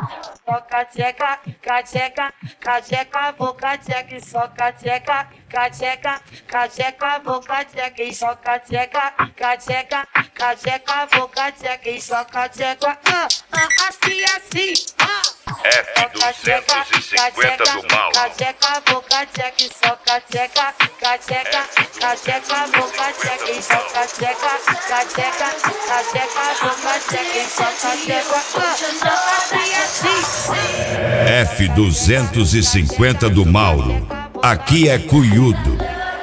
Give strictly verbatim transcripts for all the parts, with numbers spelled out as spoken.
Soca tcheca, cacheca, cacheca, boca tcheca e soca tcheca, cacheca, cacheca, boca tcheca e soca tcheca, cacheca, cacheca, boca tcheca e soca tcheca. Ah, ah, assim, assim, ah. F duzentos e cinquenta do mal. Cacheca, boca tcheca e soca tcheca, cacheca, cacheca, boca tcheca e soca tcheca, cacheca, cacheca, boca tcheca e soca tcheca. Ah, assim, assim. F duzentos e cinquenta do Mauro. Aqui é Cuiudo.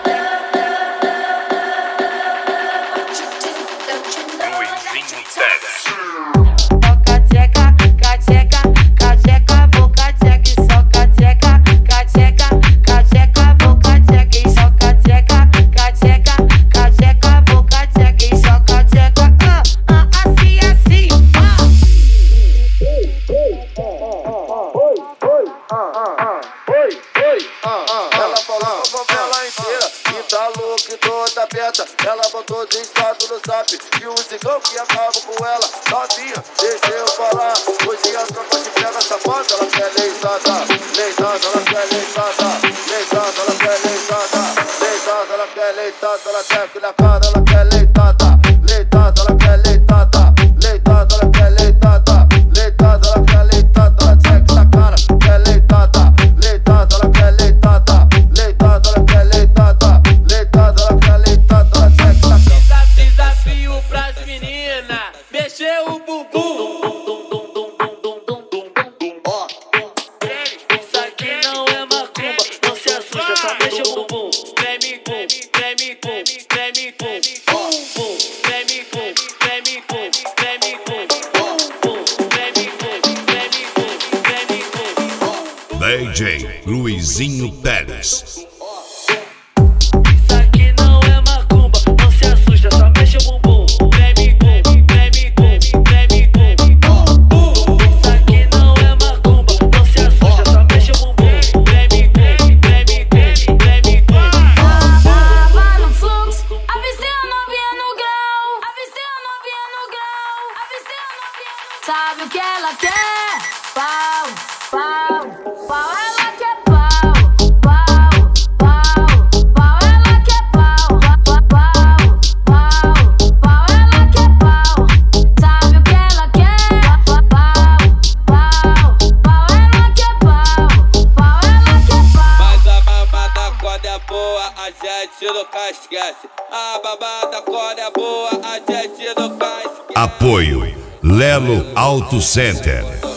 Luizinho Teles. Soca tcheca, cacheca, cacheca, boca tcheca e soca tcheca, cacheca, cacheca, boca tcheca e soca tcheca, cacheca, cacheca, boca tcheca e soca tcheca. Ah, ah, assim, assim. Ah. Oi, oi, ah, ah, ela falou pra favela inteira que tá louca e toda aberta. Ela botou de estado no zap e o cigão que acaba com ela. Novinha, deixa eu falar. Hoje a tropa te pega safada. Ela quer leitada, leitada, ela quer leitada, leitada, ela quer leitada, leitada, ela quer leitada, ela quer que na cara, ela quer leitada, leitada, ela quer leitada, leitada, ela quer leitada, leitada, ela quer leitada, ela quer que na cara, quer leitada. Leitada, ela quer leitada, leitada, ela quer leitada, leitada, ela quer leitada, ela quer que na cara. Desafio pras meninas, mexer o bumbum. Ó, isso aqui não é macumba, não se assusta, só mexe o bumbum. Treme, pum, treme, pum, treme, pum, ó, pum, treme, pum, treme, pum, treme, pum, ó, pum, treme, pum, treme, pum, treme, pum, ó. D J Luizinho Teles. Isso aqui não é macumba, não se assusta, só mexe o bumbum. Treme, pum, treme, pum, treme, pum, ó, pum. Isso aqui não é macumba, não se assusta, só mexe o bumbum. Treme, pum, treme, pum, treme, pum. Tava no fluxo, avistei a novinha no grau, avistei a novinha no grau, avistei a novinha no grau. Sabe o que ela quer? Pau, pau, pau, ela quer pau, pau, pau, pau, ela quer pau, pau, pau, pau, ela quer pau. Sabe o que ela quer? Pau, pau, pau, ela quer pau, pau, ela quer pau. Mas a babada quando é boa, a gente nunca esquece. A babada quando é boa, a gente nunca esquece. Apoio Lelo Auto Center.